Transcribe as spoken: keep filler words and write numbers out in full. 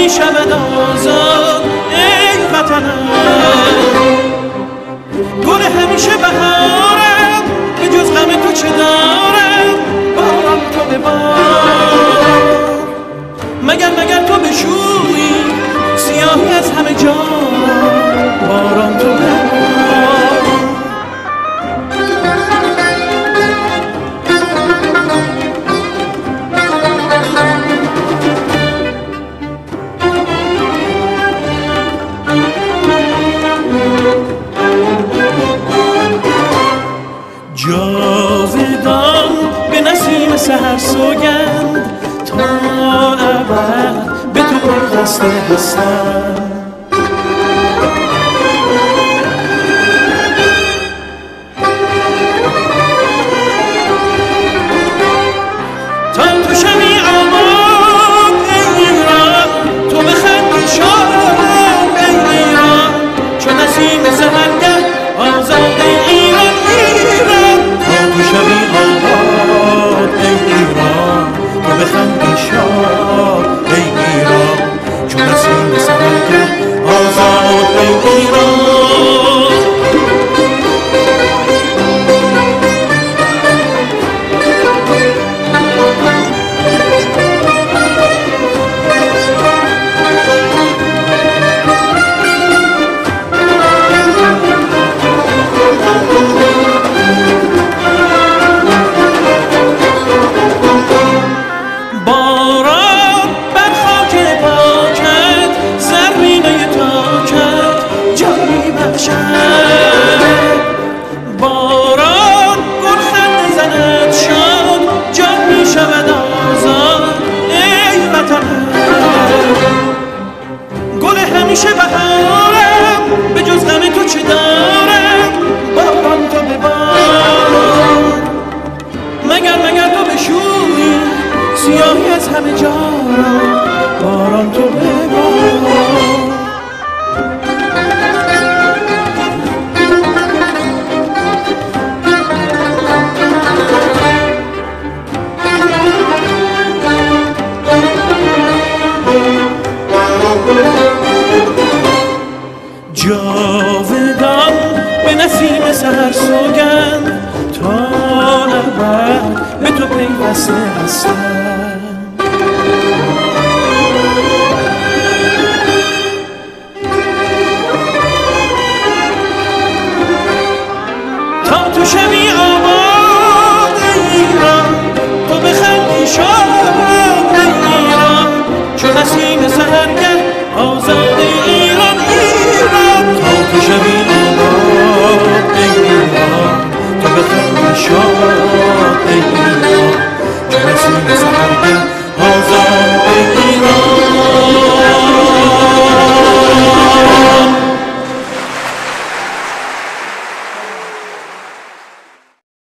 می شود آزاد ای وطنم. گل همیشه بهارم به جز غم تو چه دارم، باران تو به بار. مگر مگر تو بشویی سیاهی از همه جا، باران تو به بار. جاودان به نسیم سحر سوگند، تا ابد به تو پیوسته هستم. تا تو شوی آباد ای ایران، تو بخندی شاد ای ایران، چو نسیم سحرگه آزاد ای ایران ایران. تا تو شوی آباد ای ایران، تو بخندی شاد ای ایران، چو نسیم سحرگه آزاد ای ایران. باران گلخنده زند شاد، جان می شود آزاد ای وطنم. گل همیشه بهارم به جز غم تو چه دارم، باران تو به بار. مگر مگر تو بشویی سیاهی از همه جا را، باران تو به